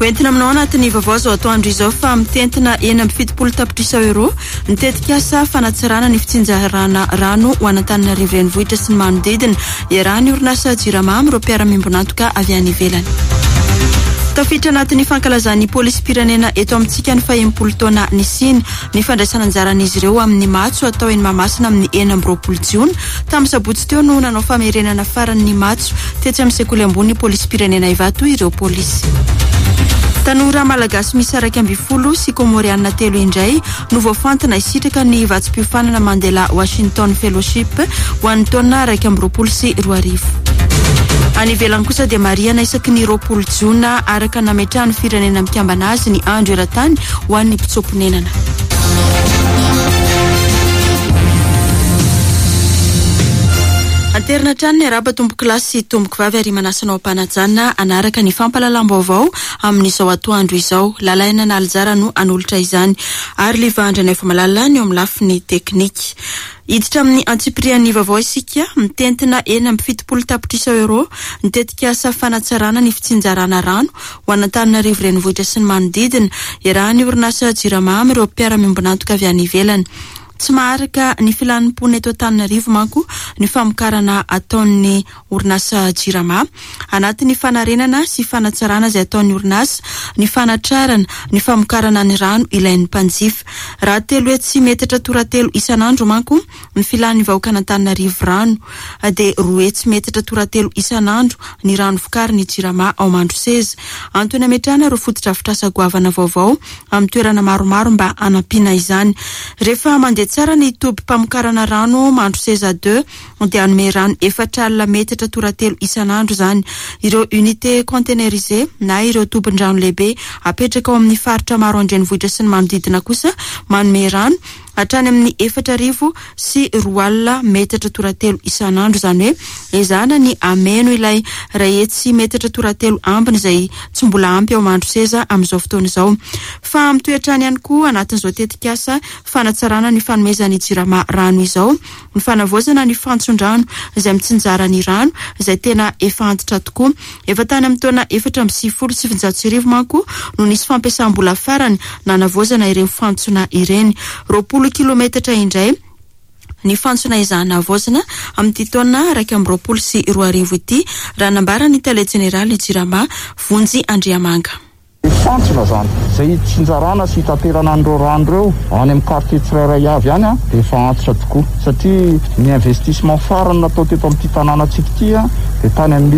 Hoentina aminao anatin'ny vaovao zao atoandro izao fa mitentina eny amby 70 tapitrisa euro nitetika asa fanatsarana ny fitsinjarana rano ho an'Antananarivo renivohitra sy ny manodidina iarahany orinasa Jirama amin'ireo mpiara-miombonantoka avy any ivelany. Tafiditra anatin'ny fankalazan'ny polisy pirenena eto amintsika ny 70 taona nisiny ny fandraisana anjaran'izy ireo amin'ny matso atao eny Mahamasina amin'ny 9 Jiona tamin'ny sabotsy teo no nanao famerenana faran'ny matso tetsy amin'ny sekoly ambony polisy pirenena Ivato ireo polisy. Tanora malagasy misy 20 sy komoriana 3 indray no voafantina isitraka ny vatsim-piofanana Mandela Washington Fellowship ho an'ny taona 20 sy 20. Any ivelany kosa dia mariana isaky ny 20 Jiona araka nametrahany firenena mikambana azy ny andro eran-tany ho an'ny mpitsomponenana. Anterina trano ny araba tomboky lahy sy tomboky vavy ary manasana ao ampanajana anaraka ny fampalalam-baovao amin'izao atoandro izao. Lalaina na aljara no anolotra izany ary livandrana efa malala ny eo amin'ny lafiny teknika. Hiditra amin'ny antsiprian'ny vaovao isika mitentina eny amby 70 tapitrisa euro nitetika asa fanatsarana ny fitsinjarana rano ho an'Antananarivo renivohitra sy ny manodidina iarahany orinasa Jirama amin'ireo mpiara-miombonantoka avy any ivelany. Tsy maharaka ny filanim-pony eto Antananarivo manko ny famokarana ataon'ny orinasa Jirama anatin'ny fanarenana sy fanatsarana izay ataon'ny orinasa ny fanatrarana ny famokarana ny rano ilain'ny mpanjifa. Raha 3 hetsy metatra toratelo isanandro manko ny filan'ny vahoaka an'Antananarivo rano dia 2 hetsy metatra toratelo isanandro ny rano vokarin'ny Jirama ao Mandroseza. Antony ametrahana ireo fotodrafitrasa goavana vaovao amin'ny toerana maromaro mba anampiana izany. Rehefa mandeha tsara ny toby mpamokarana rano Mandroseza 2 dia anome rano 4 metatra toratelo isanandro zany. Ireo unité containerisé na ireo tobin-drano lehibe apetraka ao amin'ny faritra maro andrenivohitra sy ny manodidina kosa manome rano hatrany amin'ny 4,000 sy 2 metatra toratelo isanandro zany hoe ezana ny ameno ilay 2 hetsy metatra toratelo ambiny izay tsy mbola ampy ao Mandroseza amin'izao fotoana izao. Fa mitoetrany ihany koa anatin'izao tetika asa fanatsarana ny fanomezan'ny Jirama rano izao ny fanavozana ny fantson-drano izay mitsinjara ny rano izay tena efa antitra tokoa. Efa tany amin'ny taona 4 sy 700 manko no nisy fampiasam-bola farany nanavozana ireny fantsona ireny. 20 kilometatra indray ny fantsona izana avozana amin'ny taona 20 sy 20 ity raha nambarany tale jeneraly Jirama Vonjy Andriamanga. Fantsona zany izay tsinjarana sy taterana an'ireo rano ireo any amin'ny quartier tsirairay avy any dia efa antitra tokoa satria ny investissement farany natao teto amin'ity tanànantsika ity dia tany amin'ny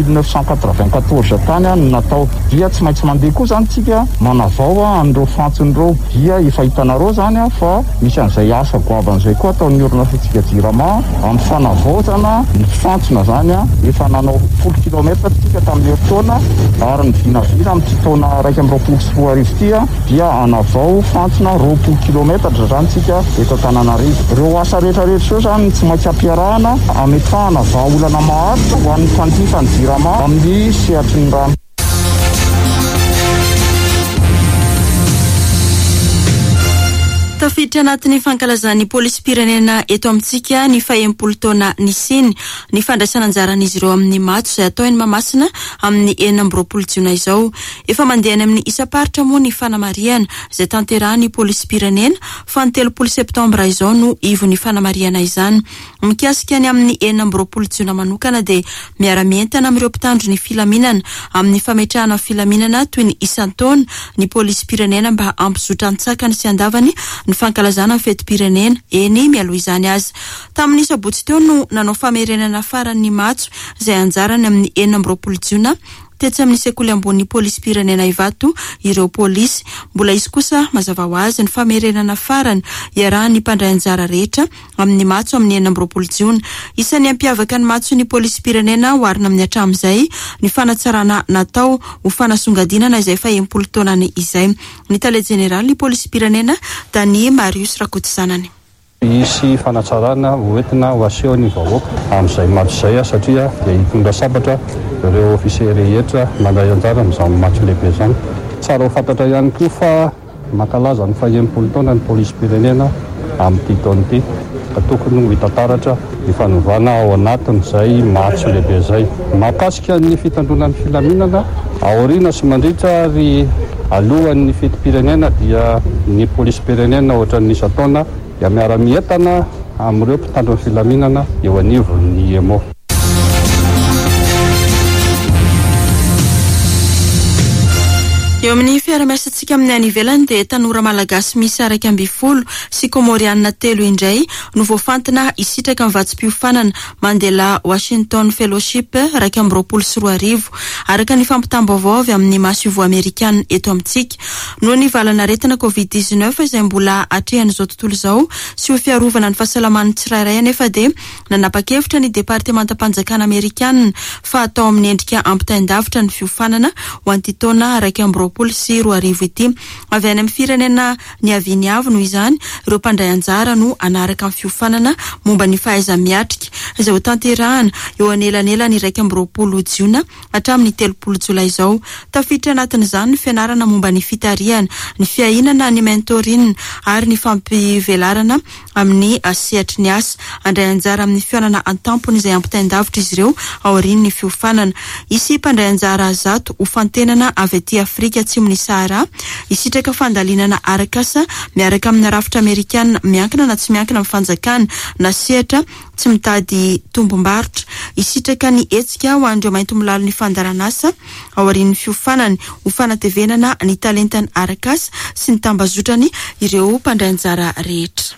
1994 tany no natao. Dia tsy maintsy mandeha koa zany tsika manavao an'ireo fantson'ireo dia efa hitanareo zany fa misy an'izay asa goavan'izay koa ataon'ny orinasantsika Jirama amin'ny fanavaozana ny fantsona zany efa nanao 10 kilometatra tsika tamin'ny herintaona ary ny vinavina amin'ity taona 20 dia anavao fantsona 20 kilometatra zany tsika eto Antananarivo. Ireo asa rehetrarehetra zany tsy maintsy ampiarahana ametrahana vahaolana maharitra ho an'ny mpanjifa ny Jirama amin'ny sehatry ny rano. Tafiditra anatin'ny fankalazan'ny polisy pirenena eto amintsika ny 70 taona nisiny ny fandraisana anjaran'izy ireo amin'ny matso izay atao eny Mahamasina amin'ny 9 Jiona izao. Efa mandeha amin'ny isa-paritra moa ny fanamariana izay tanterahan'ny polisy pirenena fa ny 3 Septambra izao no ivo ny fanamariana izany. Mikasika ny amin'ny 9 Jiona manokana dia miara-mientana amin'ireo mpitandro ny filaminana amin'ny fametrahana filaminana toy ny isan-taona ny polisy pirenena mba hampizotra antsakany sy andavany ny fankalazana fety pirenena eny mialoha izany azy. Tamin'ny sabotsy teo no nanao famerenana faran'ny matso izay anjarany amin'ny 9 Jiona tetsy amin'ny sekoly ambony polisy pirenena Ivato ireo polisy. Mbola izy kosa mazava ho azy ny famerenana farany iarahan'ny mpandray anjara rehetra amin'ny matso amin'ny 9 Jiona. Isan'ny ampiavaka ny matso ny polisy pirenena oharina amin'ny hatramin'izay ny fanatsarana natao ho fanasongadinana izay 70 taonany izay. Ny tale jeneraly ny polisy pirenena Dani Marius Rakotosanany. Isy fanatsarana hoentina ho asehony vahoaka amin'izay matso izay satria dia hitondra sabatra ireo ofisier rehetra mandray anjara amin'izany matso lehibe izany. Tsara ho fantatra ihany koa fa mankalaza ny 70 taona ny polisy pirenena amin'ity taona ity ka tokony ho hitantaratra ny fanovana ao anatin'izay matso lehibe izay. Mahakasika ny fitandronan'ny filaminana aoriana sy mandritra ary alohan'ny fetim-pirenena dia ny polisy-pirenena ohatran'ny isataona dia miara-mientana amin'ireo mpitandro ny filaminana eo anivon'ny EMO. Eo amin'ny fiara-miasantsika amin'ny any ivelany dia tanora malagasy misy 20 sy komorianina 3 indray no voafantina hisitraka amin'ny vatsim-piofanana Mandela Washington Fellowship 2024 araka ny fampitam-baovao avy amin'ny masovo amerikana eto amintsika noho ny valana aretina COVID-19 izay mbola atrehan'izao tontolo izao sy ho fiarovana ny fahasalaman'ny tsirairay anefa dia nanapa-kevitra ny departementam-panjakana amerikana fa atao amin'ny endrika ampitaindavitra ny fiofanana ho anty taona 2024 sy 2025 ity avy any amin'ny firenena ny aviny avy noho izany ireo mpandray anjara no anaraka amin'ny fiofanana momba ny fahaiza-miatrika izay ho tanterahana eo anelanelany 20 jiona hatramin'ny 30 jolay izao. Tafiditra anatin'izany ny fianarana momba ny fitariana, ny fiahinana, ny mentorina ary ny fampivelarana amin'ny sehatry ny asa. Andray anjara amin'ny fianana an-tampony izay ampitaindavitra izy ireo aorian'ny fiofanana. Isy mpandray anjara zato ho fantenana avy aty Afrika Atsimon'ny Sahara hisitraka fandalinana arakasa miaraka amin'ny rafitra Amerikana miankina na tsy miankina amin'ny fanjakana na sehatra tsy mitady tombom-barotra. Hisitraka ny hetsika ho an'ireo mainty milalo ny fandaranasa aorian'ny fiofanany ho fanatevenana ny talentany arakasa sy ny tambazotrany ireo mpandray anjara rehetra.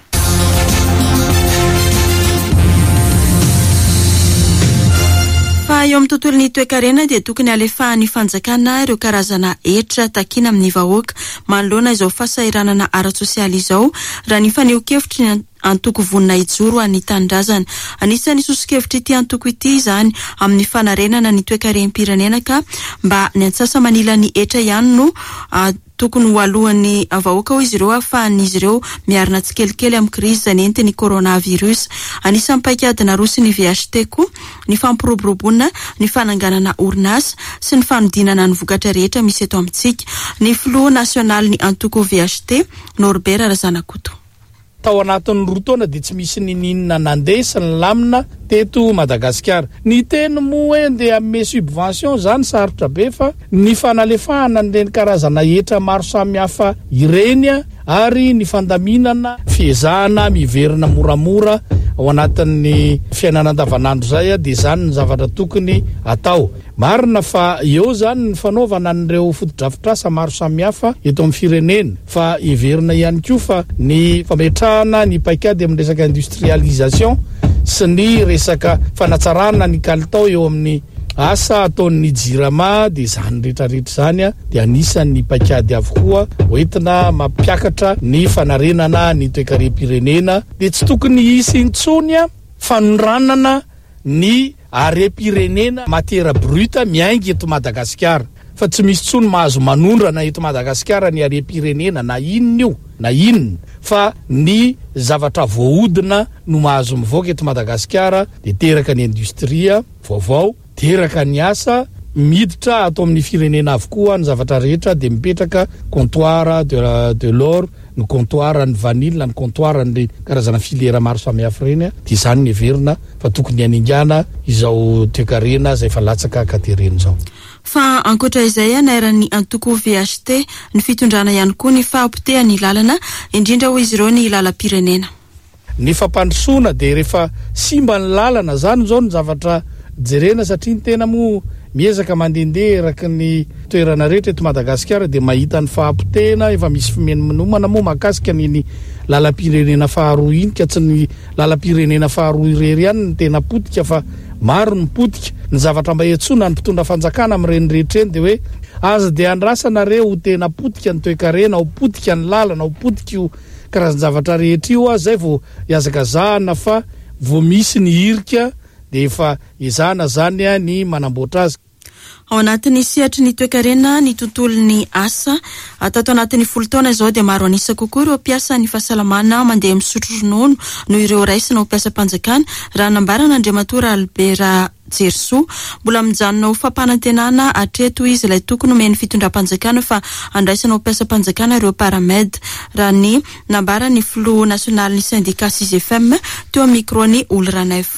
Fa eo amin'ny tontolon'ny toe-karena dia tokony alefahan'ny fanjakana ireo karazana hetra takina amin'ny vahoaka manoloana izao fahasahiranana ara-tsosialy izao raha ny faneho-kevitry ny antoko vonina ijoro any tanindrazana. Anisan'ny soso-kevitry ity antoko ity izany amin'ny fanarenana ny toe-karem-pirenena ka mba ny antsasa manila ny hetra ihany no tokony ho alohan'ny vahoaka ho izy ireo ahafahan'izy ireo miarina tsikelikely amin'ny krizy izay nentin'ny coronavirus. Anisan'ny paikadina roa sy ny VHT koa ny fampiroboroboana ny fananganana orinasa sy ny fanodinana ny vokatra rehetra misy eto amintsika. Ny filoha nasionaly ny antoko VHT Norbert Razanakoto. Tao anatin'ny roa taona dia tsy misy ninina nandeha sy ny lamina teto Madagasikara. Ny teny moa hoe dia ame subvention zany sarotra be fa ny fanalefahana ny karazana hetra maro samihafa ireny ary ny fandaminana fiezahana miverina moramora ao anatin'ny fiainana andavanandro zay dia zany ny zavatra tokony atao. Marina fa eo zany ny fanaovana an'ireo fotodrafitrasa maro samihafa eto amin'ny firenena fa iverina ihany koa fa ny fametrahana ny paikady amin'ny resaka industrialisation sy ny resaka fanatsarana ny kalitao eo amin'ny asa ataon'ny jirama dia zany rehetrarehetra zany dia anisan'ny paikady avokoa hoentina mampiakatra ny fanarenana ny toe-karem-pirenena dia tsy tokony hisy intsony fanoranana ny are-pirenena matiera bruta miainga eto Madagasikara fa tsy misy tsony mahazo manondrana eto Madagasikara ny are-pirenena na inona io na inona fa ny zavatra voahodina no mahazo mivoaka eto Madagasikara dia teraka ny industria vaovao, teraka ny asa miditra atao amin'ny firenena avokoa ny zavatra rehetra dia mipetraka comptoir de l'or, ny comptoir ny vanille, ny comptoir ny karazana filera maro samihafa reny dia izany ny heverina fa tokony haningana izao toe-karena izay fa latsaka katerena izao. Fa ankoatra izay anairan'ny antoko VHT ny fitondrana ihany koa ny fahampitehany lalana indrindra ho izy ireo ny lalam-pirenena. Ny fampandrosoana dia rehefa simba ny lalana zany zao ny zavatra jerena satria ny tena moa miezaka mandendeha eraky ny toerana rehetra eto Madagasikara dia mahita ny fahampitehana efa misy fimenomana moa mahakasika ny lalam-pirenena faharoa iny ka tsy ny lalam-pirenena faharoa irery ihany ny tena potika fa maro ny potika. Ny zavatra mba etsona ny mpitondra fanjakana amin'ireny rehetra eny dia hoe aza dia andrasanareo ho tena potika ny toe-karena, ho potika ny lalana, ho potika io karazana zavatra rehetra io zay vao iazakazahana fa vao misy ny hirika dia efa izana zany ny manamboatra azy. Ao anatin'ny sehatry ny toe-karena ny tontolon'ny asa tato anatin'ny 10 taona izao dia maro anisa kokoa ireo mpiasa ny fahasalamana mandeha misotro ronono no ireo raisina ho mpiasa-panjakana raha nambarana Andriamatora Albert Jerso. Mbola mijanona ho fampanantenana atreto izy ilay tokony omeny fitondram-panjakana fa andraisana ho mpiasa-panjakana ireo paramed raha ny nambarany filoha nasionaly ny syndicat 6FM teo amin'ny microny Olranef.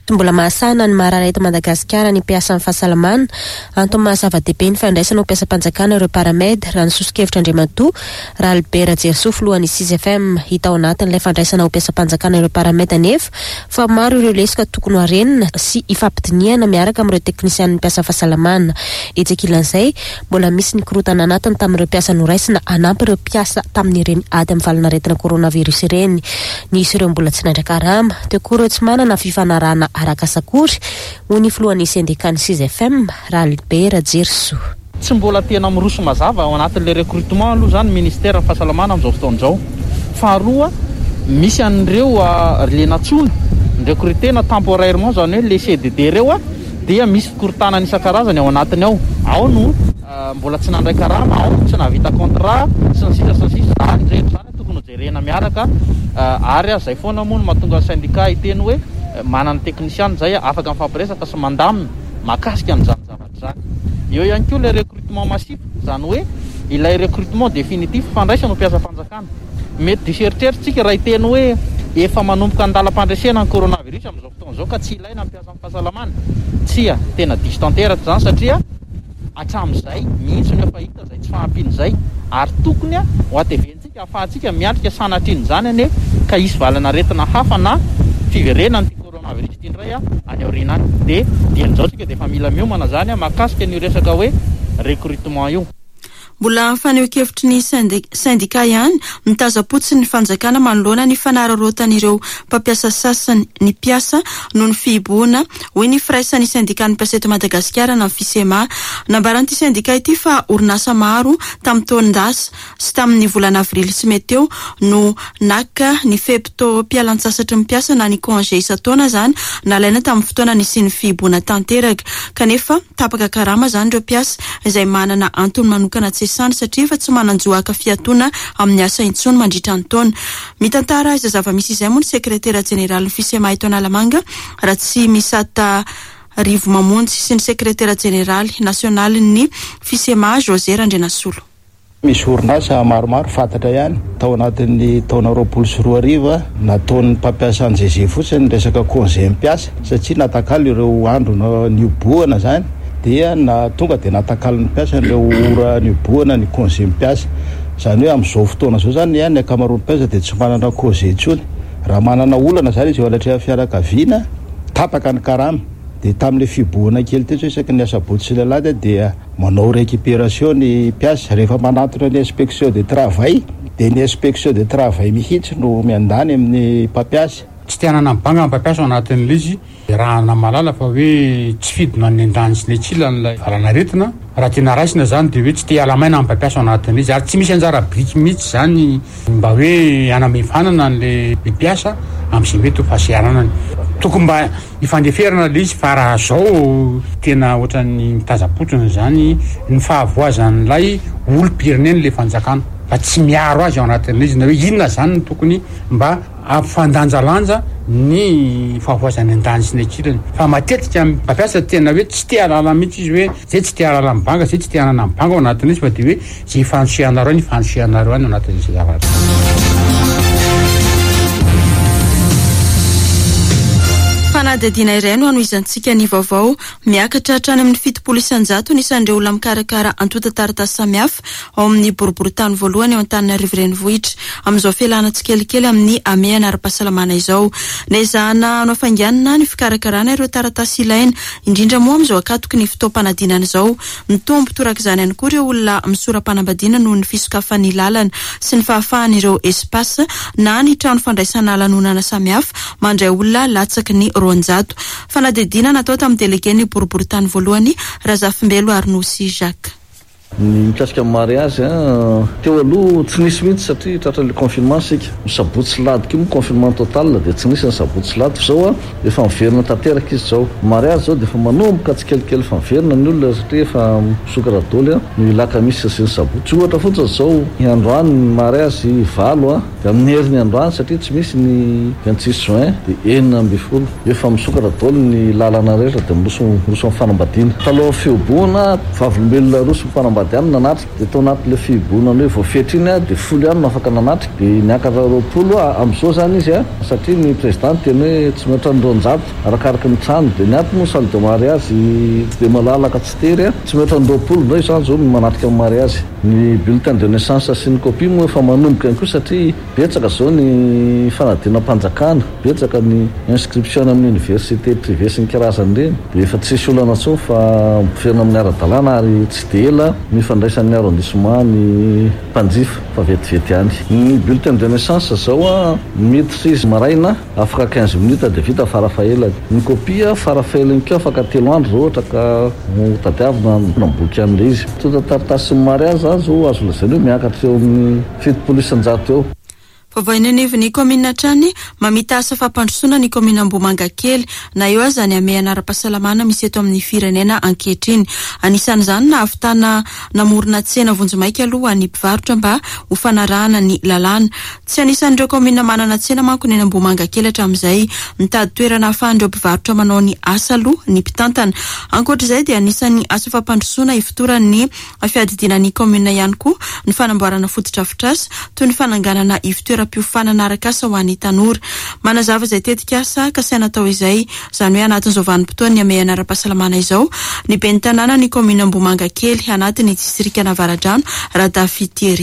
mbola mahasana ny marara eto Madagasikara ny mpiasa amin'ny fahasalamana antony mahazava-dehibe ny fandraisana ho mpiasam-panjakana ireo paramedy raha ny sosokevitra Andriamatoa raha Albert Jersou lohan'ny 6FM hita ao anatin'ilay fandraisana ho mpiasam-panjakana ireo paramedy anefa fa maro ireo lesika tokony harenina sy hifampidiniana miaraka amin'ireo teknisian'ny mpiasa fahasalamana etsekilan'izay mbola misy ny korotana anatiny tamin'ireo mpiasa noraisina anampy ireo mpiasa tamin'ireny ady amin'ny valanaretina coronavirus ireny nisy ireo mbola tsy nandraka rama teo koa ireo tsy manana fifanarahana araka sakory hoy ny filohan'ny syndicat 6FM raha Albert Jersou. Tsy mbola tena miroso mazava ao anatin'le recrutement aloha zany ministère fahasalamana amin'izao fotoan'izao. Faharoa misy an'ireo lenantsony recrutena temporairement zany hoe le CDD reo dia misy korotana isan-karazany ao anatiny ao no mbola tsy nandraika rama ao tsy navita contrat sy ny sisa zany tokony jerena miaraka ary zay foana moa no mahatonga syndicat iteny hoe manana teknisian zay afaka mifampiresaka sy mandamina makasika an'izany zavatra zany. Eo ihany koa le recrutement massif zany hoe ilay recrutement définitif fandraisana mpiasa fanjakana mety diseritreritsika raha iteny hoe efa manomboka andalam-pandresena ny coronavirus amin'izao fotoan'izao ka tsy ilaina mpiasa amin'ny fahasalamana tsia tena distanteratra zany satria hatramin'izay mihitsy no efa hita zay tsy fahampian'izay ary tokony ho ateventsika ahafahantsika miatrika sanatriny zany ane ka isy valana retina hafa na fiverenany ty coronavirus ty indray any aorinany de dian'izao tsika de efa mila miomana zany makasika ny resaka hoe recrutement io. Mbola faneho-kevitry ny syndicat ihany mitaza-potsy ny fanjakana manoloana ny fanararotan'ireo mpampiasa sasany ny mpiasa noho ny fihiboana hoy ny firaisan'ny syndicat ny mpiasa eto Madagasikara na FISEMA nambaran'ity syndicat ity fa orinasa maro tamin'ny taon-dasa sy tamin'ny volana avrily sy meteo no naka ny fepto-pialan-tsasatry ny mpiasa na ny congé isa-taona zany nalaina tamin'ny fotoana nisy ny fihiboana tanteraka kanefa tapaka karama zany ireo mpiasa izay manana antony manokana satria fa tsy mananjoaka fiatoana amin'ny asa intsony mandritra ny taona. Mitantara iza zava-misy izay moa ny sekretera jeneraly ny FISEMA eto Analamanga raha tsy misata Rivo Mamonjy sy ny sekretera jeneraly nasionaly ny FISEMA José Randrenasolo. Misy orinasa maromaro fantatra ihany tao anatin'ny taona 2024 nataon'ny mpampiasa anjeje fotsiny resaka congé mpiasa satria natakalo ireo andro nioboana zany dia na tonga de natakalo ny mpiasa ireo ora nioboana ny congé mpiasa zany hoe amin'izao fotoana zao zany ny akamaroan'ny mpiasa de tsy manana congé intsony raha manana olana zany izy eo anatrehana fianakaviana tapaka ny karama de tamin'le fiboana kely teto isaky ny asabotsy sy lalady dia manao récupération ny mpiasa rehefa manatona ny inspection de travail de ny inspection de travail mihitsy no miandany amin'ny mpampiasa. Tsy tianana mibanga mpampiasa anatin'ilay izy raha namalala fa hoe tsy fidina ny andany sy ny tsilan'ilay valanaretina raha tena raisina zany de hoe tsy te alamaina mpampiasa anatin'ilay izy ary tsy misy anjara briky mihitsy zany mba hoe anamefanana an'le mpiasa amin'izay mety ho fasiaranany tokony mba hifandeferana le izy fa raha zao tena ohatran'ny mitaza-potsiny zany ny fahavoazan'ilay olo-pireneny le fanjakana fa tsy miaro azy ao anatin'ilay izy na hoe inona zany no tokony mba ampifandanjalanja ny fahavoazany an-dany sy ny akilany fa matetika mpampiasa tena hoe tsy te alala mihitsy izy hoe zay tsy te alala mibanga zay tsy te anana mibanga ao anatin'izy fa de hoe zay fanosianareo ny fanosianareo any ao anatin'izay zavatra. Fanadidina iray no anoizantsika ny vaovao miakatra hatrany amin'ny fitopolo isanjato nisan'ireo olona mikarakara antota taratasy samihafa ao amin'ny boriboritany voalohany ao Antananarivo renivohitra amin'izao fialana tsikelikely amin'ny ameana ara-pahasalamana izao naizahana no fanganana ny fikarakarana ireo taratasy ilaina indrindra moa amin'izao akatoky ny fitaom-panadinana izao mitombo toraka izany ihany koa ireo olona misora-panambadiana noho ny fisokafan'ny lalana sy ny fahafahan'ireo espasy na ny trano fandraisana lanonana samihafa mandray olona latsaky ny roanjato. Fanadidina natao tamin'ny délégué-ny boriboritany voalohany Razafimbelo Arnosy Jacques. Ny mikasika mariage teo aloha tsy nisy mihitsy satria tratra le confinement sika sabotsy ladika io confinement total de tsy nisy ny sabotsy ladika zao efa miverina tanteraka izy zao mariage zao de efa manomboka tsikelikely fa miverina ny olona satria efa sokaradoly ny laka misy sy ny sabotsy ohatra fotsiny zao ny androany ny mariage valo de amin'ny herin'ny androany satria tsy misy ny 26 juin de enina amby folo efa misokaradoly ny lalana rehetra de miroso mifanambadiana taloha fioboana vavolombelona roso mifanambadiana sambady ihany nanatry dia tao anaty le fibonana hoe voafetra iny a dia folo ihany no afaka nanatry dia niakatra 20 amin'izao zany izy a satria ny présidente teny hoe tsy mihoatra ny 200 arakaraka ny trano dia niaty moa salle de mariage dia malalaka tsy tery a tsy mihoatra ny 20 ndray zany zao manatrika amin'ny mariage ny bulletin de naissance sy ny copie moa efa manomboka ihany koa satria betsaka zao ny fanadina mpanjakana betsaka ny inscription amin'ny université privé sy ny karazany reny dia efa tsy misy olana tsao fa mpiferina amin'ny ara-dalàna ary tsy de ela mifandraisan'ny arrondissement ny mpanjifa fa vetivety ihany ny bulletin de naissance zao a maîtrise maraina afaka 15 minutes dia vita farafaelany ny copie farafaelany keo afaka 3 andro zao ohatra ka tadiavina namboky an'le izy tota taritasy ny mariage azo azo lazainy hoe miakatra eo amin'ny 700 eo. Vavainanivo ny komina trany mamita asa fampandrosoana ny komina Mbomanga kely na eo aza ny ame anara-pahasalamana misy eto amin'ny firenena ankehitriny. Anisan'izany na ahavitana namorona tsena vonjomaika aloha ny mpivarotra mba ho fanarahana ny lalàna. Tsy anisan'ireo komina manana tsena manko ny Mbomanga kely hatramin'izay mitady toerana ahafahan'ireo mpivarotra manao ny asa aloha ny mpitantana. Ankoatr'izay dia anisan'ny asa fampandrosoana ifotoran'ny fiadidinan'ny komina ihany koa ny fanamboarana fotodrafitrasa toy ny fananganana ifotoeram-piofanana arak'asa ho an'ny tanora. Manazava izay tetika asa kasaina tao izay izany hoe anatin'izao vanim-potoana ny ame anara-pahasalamana izao ny ben'ny tanàna ny komina Mbomanga kely anatin'ny distrika Navaradrano Radafi Thierry.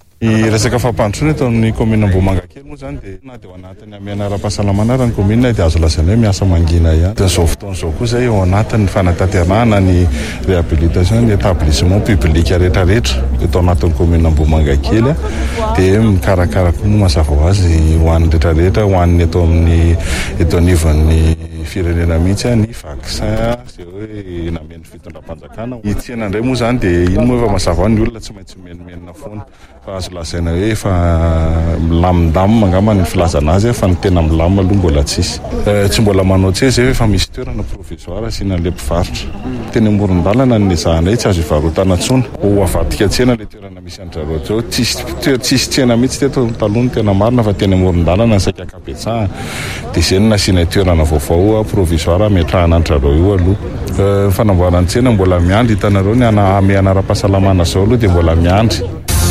Resaka fampandrosoana eto amin'ny komina Mbomanga kely moa zany dia na dia ao anatin'ny ame anara-pahasalamana raha ny komina dia azo lazaina hoe miasa mangina ihany. Dia izao fotoana izao koa zay ao anatin'ny fanatanterahana ny réhabilitation ny établissement public rehetrarehetra eto anatin'ny komina Mbomanga kely dia mikarakara koa moa mazava ho azy ho an'ny rehetrarehetra ho an'ny eto amin'ny eto anivon'ny firenena mihitsy ny vaccin izay hoe nameny fitondram-panjakana. Ny tsena indray moa zany dia iny moa efa mazava ho ny olona tsy maintsy menomenina foana fa azo lazaina hoe efa milamindamina angamba ny filazana azy fa ny tena milamina aloha mbola tsisy. Tsy mbola manao tseza zay efa misy toerana provisoire asian'le mpivarotra teny amoron-dalana ny zahanay tsy azo ivarotana tsony ho avadika tsena le toerana misy an'zareo zao tsisy tsena mihitsy teto taloha tena marina fa teny amoron-dalana ny saika akabetsahana dia izay no nasiana toerana vaovao provisoire ametrahana an'zareo io aloha. Fanamboarana tsena mbola miandry hitanareo ny ame anara-pahasalamana zao aloha dia mbola miandry.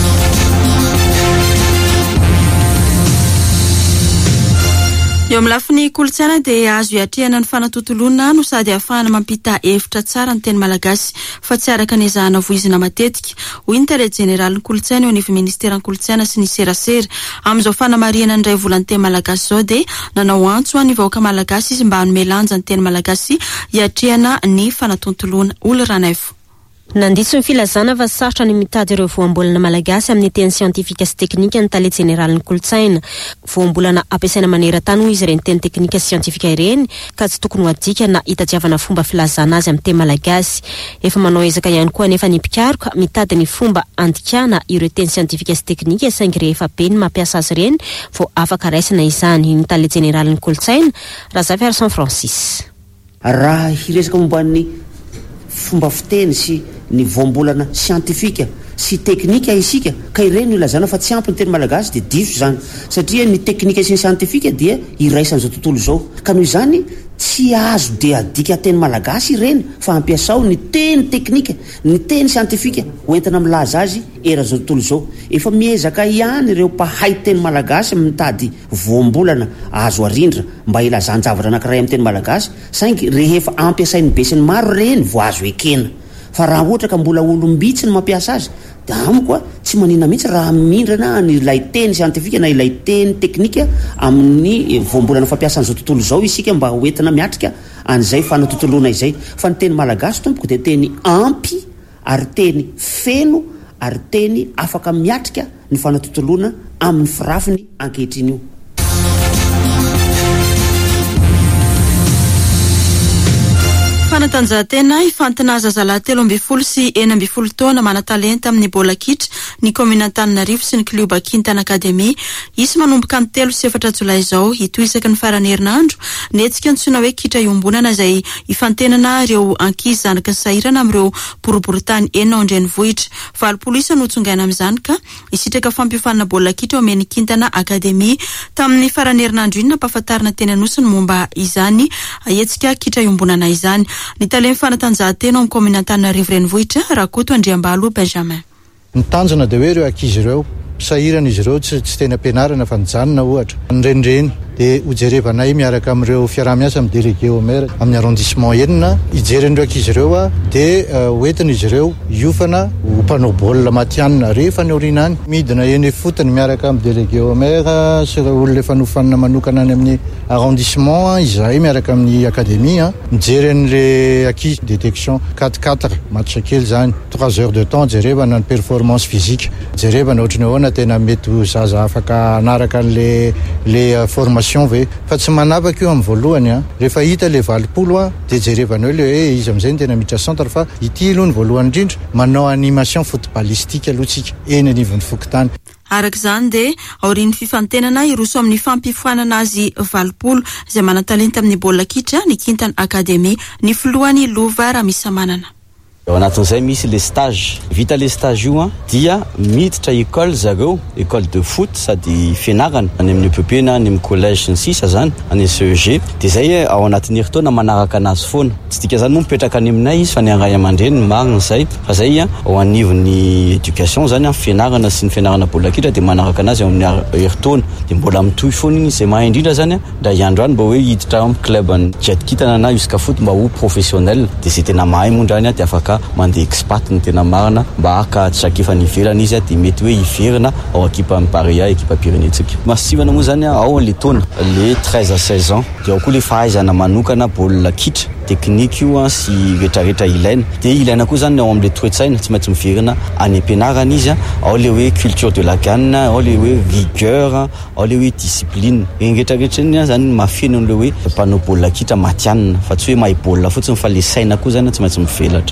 Eo amin'ny lafiny kolontsaina dia azo hiatrehana ny fanatontolona no sady ahafahana mampita hevitra tsara ny teny malagasy fa tsy araka ny zahana voizina matetika. Hoy ny tare jeneralin'ny kolontsaina eo anivy ministeran'ny kolontsaina sy ny serasera. Amin'izao fanamariana ny ray volan'ny teny malagasy zao dia nanao antso ny vahoaka malagasy izy mba hanome lanja ny teny malagasy hiatrehana ny fanatontolona. Olo Ranaivo. Nanditso ny filazana fa sarotra ny mitady ireo voambolana malagasy amin'ny teny siantifika sy teknika ny tale jeneralin'ny kolontsaina. Voambolana ampiasaina maneran-tany hoy izy ireny teny teknika sy siantifika ireny ka tsy tokony ho adika na hitadiavana fomba filazana azy amin'ny teny malagasy. Efa manao ezaka ihany koa nefa ny mpikaroka mitady ny fomba andikana ireo teny siantifika sy teknika saingy rehefa be ny mampiasa azy ireny vao afaka raisina izany ny tale jeneralin'ny kolontsaina Razafy Arsan Francis. Raha hiresaka momban'ny fomba fiteny sy ny voambolana siantifika sy teknika isika ka ireny ilazana fa tsy ampy ny teny malagasy dia diso zany satria ny teknika sy ny siantifika dia iraisan'izao tontolo izao ka noho izany tsy azo dia adika teny malagasy ireny fa ampiasao ny teny teknika ny teny siantifika hoentina milaza azy eran'izao tontolo izao. Efa miezaka ihany ireo mpahay teny malagasy mitady voambolana azo arindra mba ilazan-javatra anankiray amin'ny teny malagasy saingy rehefa ampiasain'ny be sy ny maro reny vo azo ekena. Fa raha ohatra ka mbola olombitsy ny mampiasa azy dia amiko a tsy manina mihitsy raha mindrana ny ilay teny siantifika na ilay teny teknika amin'ny voambolana fampiasan'izao tontolo izao isika mba hoentina miatrika an'izay fanatontolona izay. Fa ny teny malagasy tompoko dia teny ampy ary teny feno ary teny afaka miatrika ny fanatontolona amin'ny firafiny ankehitriny io. Fanatanjahantena ifantina zazalahy 13 sy 14 taona mana-talenta amin'ny bola kitra ny komina Antananarivo sy ny Klioba Kintana Akademia. Isy manomboka amin'ny 3 sy 4 Jolay izao hitoisaka ny farany herinandro netsika antsoina hoe kitra iombonana izay ifantenana ireo ankizy zanaka ny sahirana amin'ireo boriboritany enina ao an-drenivohitra. 20 isa no tsongaina amin'izany ka isitraka fampiofanana bola kitra eo amin'ny Kintana Akademia. Tamin'ny farany herinandro iny nampahafantarina teny Anosy ny momba izany etsika kitra iombonana izany. Ny taleny fanatanjahantena amin'ny commune Antananarivo renivohitra Rakoto Andriambalo Benjamin. Ny tanjona dia hoe ireo ankizy ireo sahirana izy ireo tsy tena ampianarana fa nijanona ohatra nyrendreny dia hojerevanay miaraka amin'ireo fiaraha-miasa amin'ny délégué au maire amin'ny arrondissement enina hijeren'ireo ankizy ireo dia hoentina izy ireo hiofana ho mpanao baolina matianina rehefa ny aoriana any midina eny fotony miaraka amin'ny délégué au maire sy olona efa nofanina manokana any amin'ny arrondissement izahay miaraka amin'ny académie mijery an'le ankizy détection 4-4 match kely zany 3 heures de temps jerevana ny performance physique jerevana ohatrany ahoana tena mety zaza afaka anaraka le formation ve fa tsy manavaka io amin'ny voalohany rehefa hita le valopolo dia jerevana hoe le izy amin'izay ny tena miditra centre fa ity aloha ny voalohany indrindra manao animation footballistique aloha tsika eny anivon'ny fokotany. Araka izany dia aorian'ny fifantenana iroso amin'ny fampifoanana azy valopolo izay manan-talenta amin'ny baolina kitra ny Kintana Académie ny filohany Lova Ramisamanana. Ao anatin'izay misy le stage vita le stage io dia miditra école zareo école de foot sady fianarana any amin'ny EPP na any amin'ny collège sy ny sisa zany any CEG dia zay ao anatin'ny herintaona manaraka anazy foana tsy dika zany moa mipetraka any aminay izy fa ny aray aman-dreny marina zay fa zay ao anivon'ny éducation zany fianarana sy ny fianarana baolina kitra dia manaraka anazy ao amin'ny herintaona dia mbola mitohy foana iny izay mahay indrindra zany da hiandro any mba hoe hiditra amin'ny club ny Jet Kitana na jusqu'à foot mba ho professionnel dia zay tena mahay moa ndrany dia afaka mandeha expat ny tena marina mba haka tsy sakifany ivelana izy dia mety hoe iverina ao ekipa Paria ekipa Pyrénéentsika masivana moa zany ao le taona le 13 à 16 ans dia ao koa le fahaizana manokana baolina kitra teknika io sy rehetrarehetra ilaina dia ilaina koa zany ao amin'le toe-tsaina tsy maintsy miverina any ampianarana izy ao le hoe culture de la canne ao le hoe rigueur ao le hoe discipline eny rehetrarehetra iny zany mafena an'le hoe mpanao baolina kitra matianina fa tsy hoe mahay baolina fotsiny fa le saina koa zany tsy maintsy mivelatra.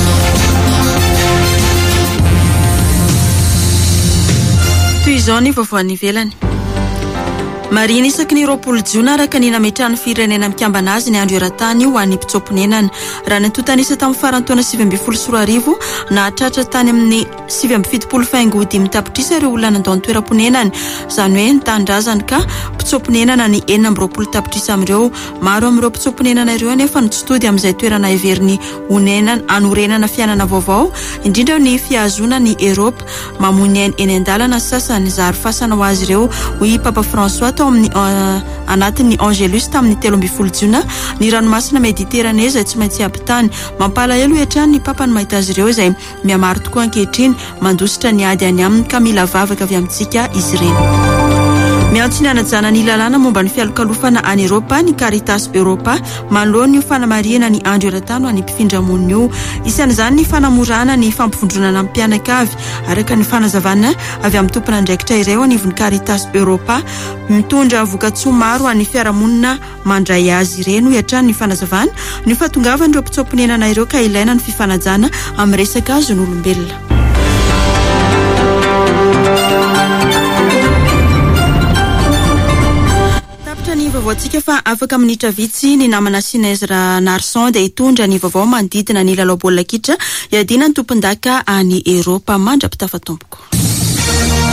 Toy izao ny vaovao ivelany. Marina isaky ny 20 Jona araka ny nametrahany firenena mikambana azy ny andro eran-tany ho an'ny mpitsoponenany raha nantontanisa tamin'ny farantaona 2024 nahatratra tany amin'ny 770 faingody mitapitrisa ireo olona nandao ny toeram-ponenany izany hoe nitandrazany ka mpitsoponenana ny 420 tapitrisa amin'ireo maro amin'ireo mpitsoponenana ireo nefa nitsotody amin'izay toerana heveriny anorenana fiainana vaovao indrindra ny fiazona ny Europe mamony eny an-dalana sasany zary fasana ho azy ireo hoy Papa François anatin'ny Angelus tamin'ny 13 Jona ny ranomasina Mediterranée izay tsy maintsy ampitany mampalahelo etrany ny Papa ny mahita azy ireo izay mihamaro tokoa ankehitriny mandositra ny ady any aminy ka mila vavaka avy amintsika izy ireny. Miantso ny anajana ny lalàna momba ny fialokalofana any Europa ny Caritas Europa manoloana ny fanamariana ny andro eran-tany any mpifindramony io isan'izany ny fanamorana ny fampivondronana amin'ny mpianakavy araka ny fanazavana avy amin'ny tompona andraikitra ireo anivon'ny Caritas Europa mitondra vokatsoa maro any fiarahamonina mandray azy ireny hoetrany ny fanazavana ny fahatongavan'ireo mpitsoponenana ireo ka ilaina ny fifanajana amin'ny resaka azon'olombelona. Ny vaovaontsika fa afaka minitra vitsy ny namana Sinezra Narson dia hitondra ny vaovao manodidina ny lalao baolina kitra iadina ny tompon-daka any Eropa mandrapitafa tompoko.